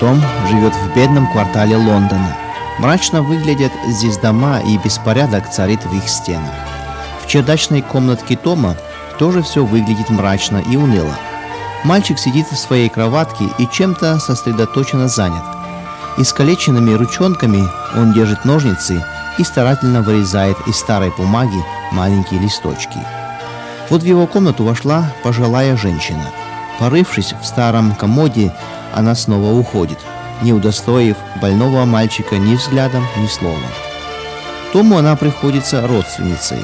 Том живет в бедном квартале Лондона. Мрачно выглядят здесь дома, и беспорядок царит в их стенах. В чердачной комнатке Тома тоже все выглядит мрачно и уныло. Мальчик сидит в своей кроватке и чем-то сосредоточенно занят. Искалеченными ручонками он держит ножницы и старательно вырезает из старой бумаги маленькие листочки. Вот в его комнату вошла пожилая женщина. Порывшись в старом комоде, она снова уходит, не удостоив больного мальчика ни взглядом, ни словом. Тому она приходится родственницей,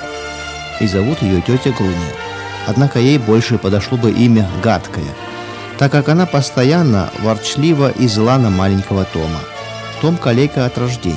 и зовут ее тетя Груня. Однако ей больше подошло бы имя Гадкая, так как она постоянно ворчлива и зла на маленького Тома. Том калека от рождения.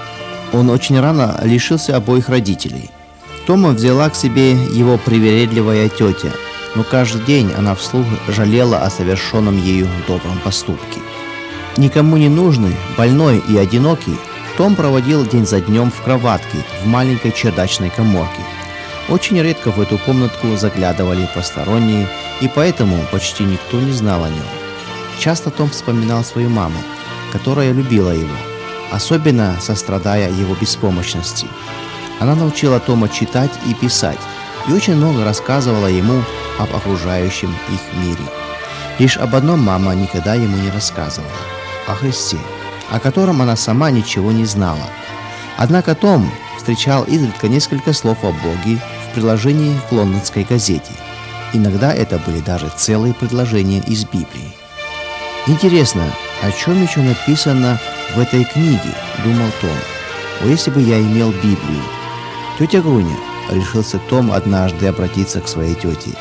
Он очень рано лишился обоих родителей. Тома взяла к себе его привередливая тетя, но каждый день она вслух жалела о совершенном ею добром поступке. Никому не нужный, больной и одинокий, Том проводил день за днем в кроватке в маленькой чердачной каморке. Очень редко в эту комнатку заглядывали посторонние, и поэтому почти никто не знал о нем. Часто Том вспоминал свою маму, которая любила его, особенно сострадая его беспомощности. Она научила Тома читать и писать, и очень много рассказывала ему об окружающем их мире. Лишь об одном мама никогда ему не рассказывала – о Христе, о котором она сама ничего не знала. Однако Том встречал изредка несколько слов о Боге в приложении к лондонской газете. Иногда это были даже целые предложения из Библии. «Интересно, о чем еще написано в этой книге?» – думал Том. «О, если бы я имел Библию!» «Тетя Груня», – решился Том однажды обратиться к своей тете.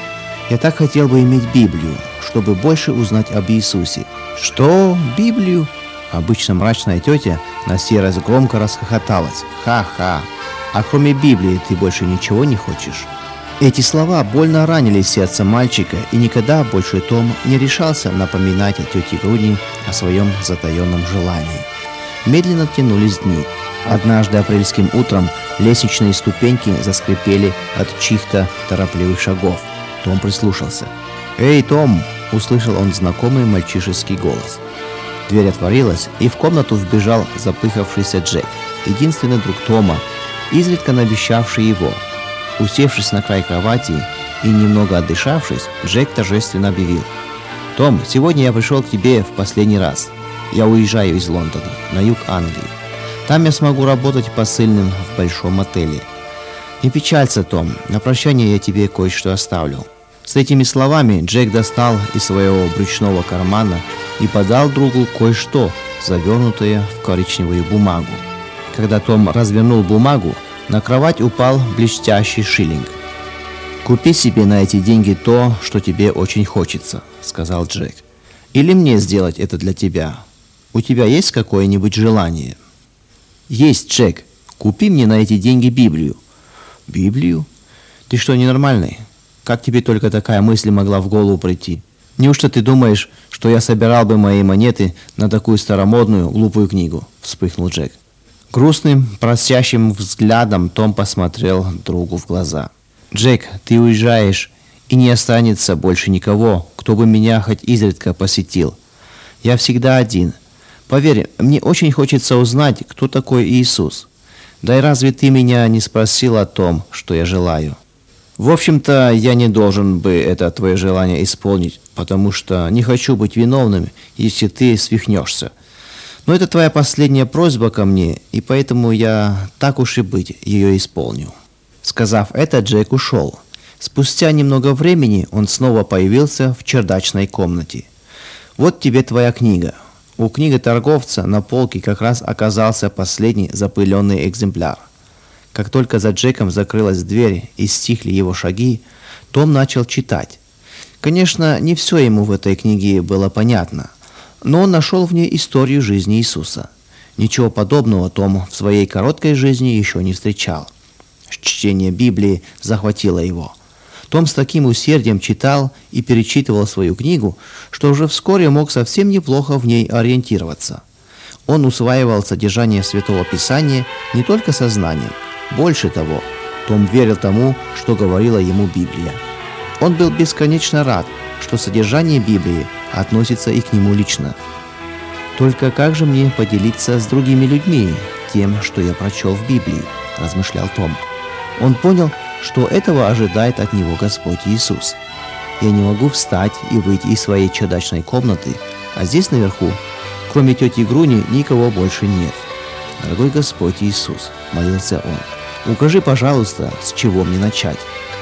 «Я так хотел бы иметь Библию, чтобы больше узнать об Иисусе». «Что? Библию?» Обычно мрачная тетя на сей раз громко расхохоталась. «Ха-ха! А кроме Библии ты больше ничего не хочешь?» Эти слова больно ранили сердце мальчика, и никогда больше Том не решался напоминать о тете Груни о своем затаенном желании. Медленно тянулись дни. Однажды апрельским утром лестничные ступеньки заскрипели от чьих-то торопливых шагов. Том прислушался. «Эй, Том!» – услышал он знакомый мальчишеский голос. Дверь отворилась, и в комнату вбежал запыхавшийся Джек, единственный друг Тома, изредка навещавший его. Усевшись на край кровати и немного отдышавшись, Джек торжественно объявил: «Том, сегодня я пришел к тебе в последний раз. Я уезжаю из Лондона, на юг Англии. Там я смогу работать посыльным в большом отеле. Не печалься, Том, на прощание я тебе кое-что оставлю». С этими словами Джек достал из своего брючного кармана и подал другу кое-что, завернутое в коричневую бумагу. Когда Том развернул бумагу, на кровать упал блестящий шиллинг. «Купи себе на эти деньги то, что тебе очень хочется», — сказал Джек. «Или мне сделать это для тебя? У тебя есть какое-нибудь желание?» «Есть, Джек. Купи мне на эти деньги Библию». «Библию? Ты что, ненормальный? Как тебе только такая мысль могла в голову прийти? Неужто ты думаешь, что я собирал бы мои монеты на такую старомодную, глупую книгу?» — вспыхнул Джек. Грустным, просящим взглядом Том посмотрел другу в глаза. «Джек, ты уезжаешь, и не останется больше никого, кто бы меня хоть изредка посетил. Я всегда один. Поверь, мне очень хочется узнать, кто такой Иисус. Да и разве ты меня не спросил о том, что я желаю? В общем-то, я не должен бы это твое желание исполнить, потому что не хочу быть виновным, если ты свихнешься. Но это твоя последняя просьба ко мне, и поэтому я, так уж и быть, ее исполню». Сказав это, Джек ушел. Спустя немного времени он снова появился в чердачной комнате. «Вот тебе твоя книга». У книготорговца на полке как раз оказался последний запыленный экземпляр. Как только за Джеком закрылась дверь и стихли его шаги, Том начал читать. Конечно, не все ему в этой книге было понятно, но он нашел в ней историю жизни Иисуса. Ничего подобного Том в своей короткой жизни еще не встречал. Чтение Библии захватило его. Том с таким усердием читал и перечитывал свою книгу, что уже вскоре мог совсем неплохо в ней ориентироваться. Он усваивал содержание Святого Писания не только сознанием. Больше того, Том верил тому, что говорила ему Библия. Он был бесконечно рад, что содержание Библии относится и к нему лично. Только как же мне поделиться с другими людьми тем, что я прочел в Библии, размышлял Том. Он понял, что этого ожидает от него Господь Иисус. Я не могу встать и выйти из своей чердачной комнаты, а здесь наверху, кроме тети Груни, никого больше нет. Дорогой Господь Иисус, молился он, укажи, пожалуйста, с чего мне начать.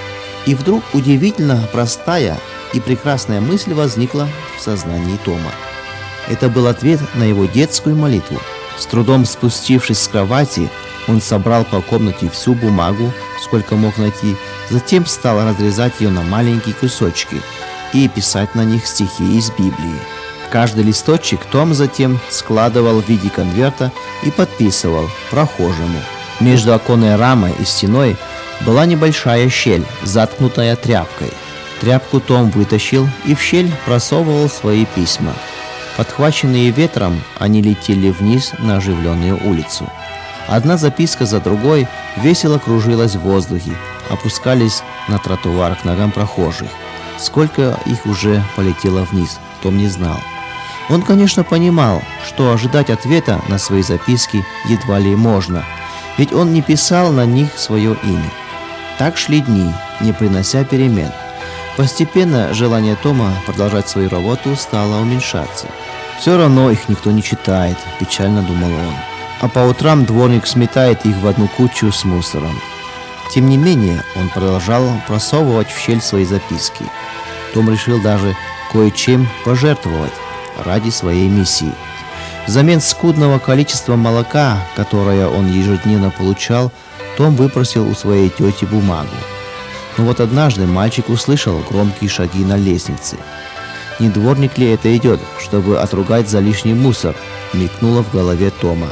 И вдруг удивительно простая и прекрасная мысль возникла в сознании Тома. Это был ответ на его детскую молитву. С трудом спустившись с кровати, он собрал по комнате всю бумагу, сколько мог найти, затем стал разрезать ее на маленькие кусочки и писать на них стихи из Библии. Каждый листочек Том затем складывал в виде конверта и подписывал прохожему. Между оконной рамой и стеной была небольшая щель, заткнутая тряпкой. Тряпку Том вытащил и в щель просовывал свои письма. Подхваченные ветром, они летели вниз на оживленную улицу. Одна записка за другой весело кружилась в воздухе, опускались на тротуар к ногам прохожих. Сколько их уже полетело вниз, Том не знал. Он, конечно, понимал, что ожидать ответа на свои записки едва ли можно, ведь он не писал на них свое имя. Так шли дни, не принося перемен. Постепенно желание Тома продолжать свою работу стало уменьшаться. «Все равно их никто не читает», – печально думал он. А по утрам дворник сметает их в одну кучу с мусором. Тем не менее, он продолжал просовывать в щель свои записки. Том решил даже кое-чем пожертвовать ради своей миссии. Взамен скудного количества молока, которое он ежедневно получал, Том выпросил у своей тети бумагу. Но вот однажды мальчик услышал громкие шаги на лестнице. «Не дворник ли это идет, чтобы отругать за лишний мусор?» мелькнуло в голове Тома.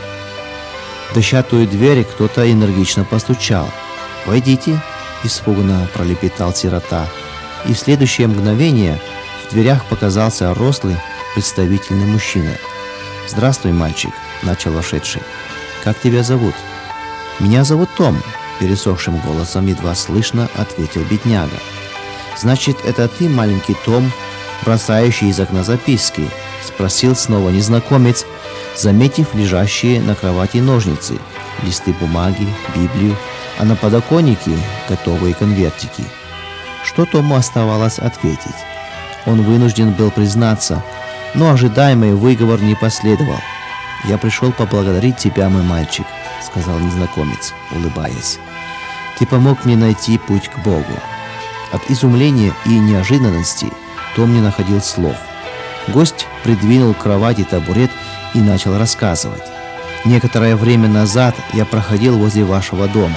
В дощатую дверь кто-то энергично постучал. «Войдите!» – испуганно пролепетал сирота. И в следующее мгновение в дверях показался рослый, представительный мужчина. «Здравствуй, мальчик!» – начал вошедший. «Как тебя зовут?» «Меня зовут Том», – пересохшим голосом едва слышно ответил бедняга. «Значит, это ты, маленький Том, бросающий из окна записки?» – спросил снова незнакомец, заметив лежащие на кровати ножницы, листы бумаги, Библию, а на подоконнике готовые конвертики. Что Тому оставалось ответить? Он вынужден был признаться, но ожидаемый выговор не последовал. «Я пришел поблагодарить тебя, мой мальчик», — сказал незнакомец, улыбаясь. «Ты помог мне найти путь к Богу». От изумления и неожиданности Том не находил слов. Гость придвинул к кровати табурет и начал рассказывать. «Некоторое время назад я проходил возле вашего дома.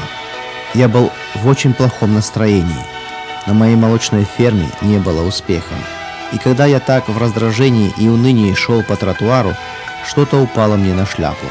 Я был в очень плохом настроении. На моей молочной ферме не было успеха. И когда я так в раздражении и унынии шел по тротуару, что-то упало мне на шляпу.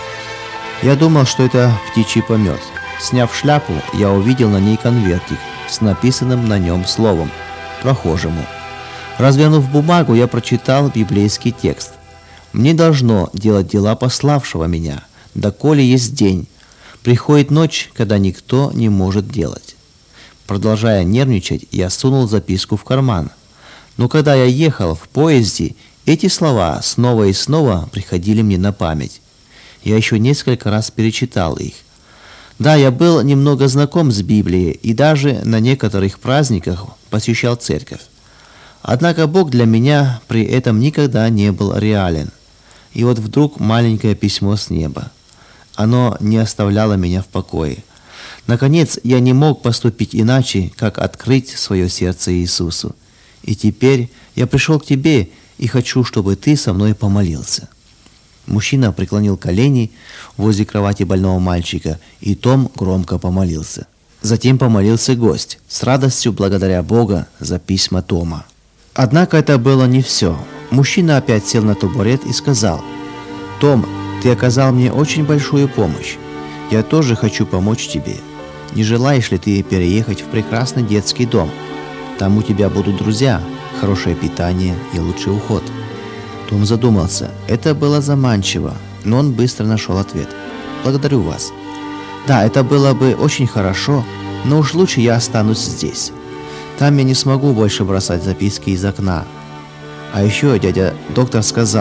Я думал, что это птичий помет. Сняв шляпу, я увидел на ней конвертик с написанным на нем словом «Прохожему». Развернув бумагу, я прочитал библейский текст. «Мне должно делать дела пославшего меня, доколе есть день. Приходит ночь, когда никто не может делать». Продолжая нервничать, я сунул записку в карман. Но когда я ехал в поезде, эти слова снова и снова приходили мне на память. Я еще несколько раз перечитал их. Да, я был немного знаком с Библией и даже на некоторых праздниках посещал церковь. Однако Бог для меня при этом никогда не был реален. И вот вдруг маленькое письмо с неба. Оно не оставляло меня в покое. Наконец, я не мог поступить иначе, как открыть свое сердце Иисусу. И теперь я пришел к тебе и хочу, чтобы ты со мной помолился». Мужчина преклонил колени возле кровати больного мальчика, и Том громко помолился. Затем помолился гость, с радостью благодаря Бога за письма Тома. Однако это было не все. Мужчина опять сел на табурет и сказал: «Том, ты оказал мне очень большую помощь. Я тоже хочу помочь тебе. Не желаешь ли ты переехать в прекрасный детский дом? Там у тебя будут друзья, хорошее питание и лучший уход». Том задумался. Это было заманчиво, но он быстро нашел ответ. «Благодарю вас. Да, это было бы очень хорошо, но уж лучше я останусь здесь. Там я не смогу больше бросать записки из окна. А еще дядя доктор сказал,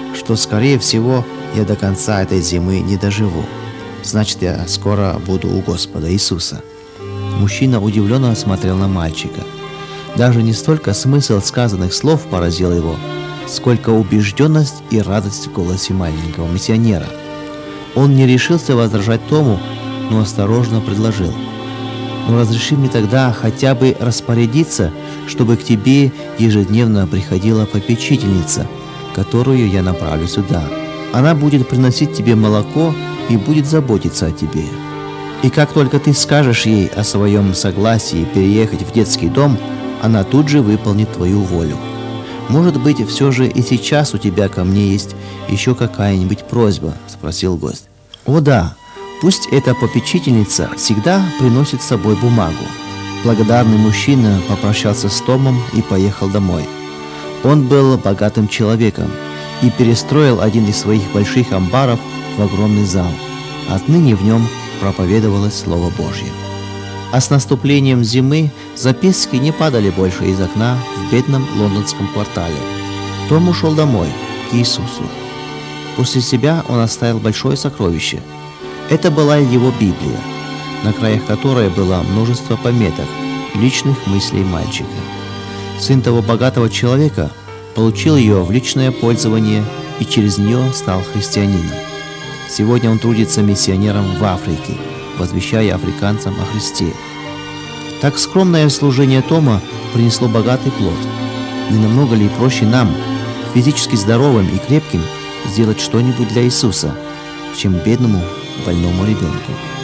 что, скорее всего, я до конца этой зимы не доживу. Значит, я скоро буду у Господа Иисуса». Мужчина удивленно смотрел на мальчика. Даже не столько смысл сказанных слов поразил его, сколько убежденность и радость в голосе маленького миссионера. Он не решился возражать Тому, но осторожно предложил: «Ну, разреши мне тогда хотя бы распорядиться, чтобы к тебе ежедневно приходила попечительница, которую я направлю сюда. Она будет приносить тебе молоко и будет заботиться о тебе. И как только ты скажешь ей о своем согласии переехать в детский дом, она тут же выполнит твою волю. Может быть, все же и сейчас у тебя ко мне есть еще какая-нибудь просьба?» – спросил гость. «О да, пусть эта попечительница всегда приносит с собой бумагу». Благодарный мужчина попрощался с Томом и поехал домой. Он был богатым человеком и перестроил один из своих больших амбаров в огромный зал. Отныне в нем проповедовалось Слово Божье. А с наступлением зимы записки не падали больше из окна в бедном лондонском квартале. Том ушел домой, к Иисусу. После себя он оставил большое сокровище. Это была его Библия, на краях которой было множество пометок, личных мыслей мальчика. Сын того богатого человека получил ее в личное пользование и через нее стал христианином. Сегодня он трудится миссионером в Африке, возвещая африканцам о Христе. Так скромное служение Тома принесло богатый плод. Не намного ли проще нам, физически здоровым и крепким, сделать что-нибудь для Иисуса, чем бедному больному ребенку?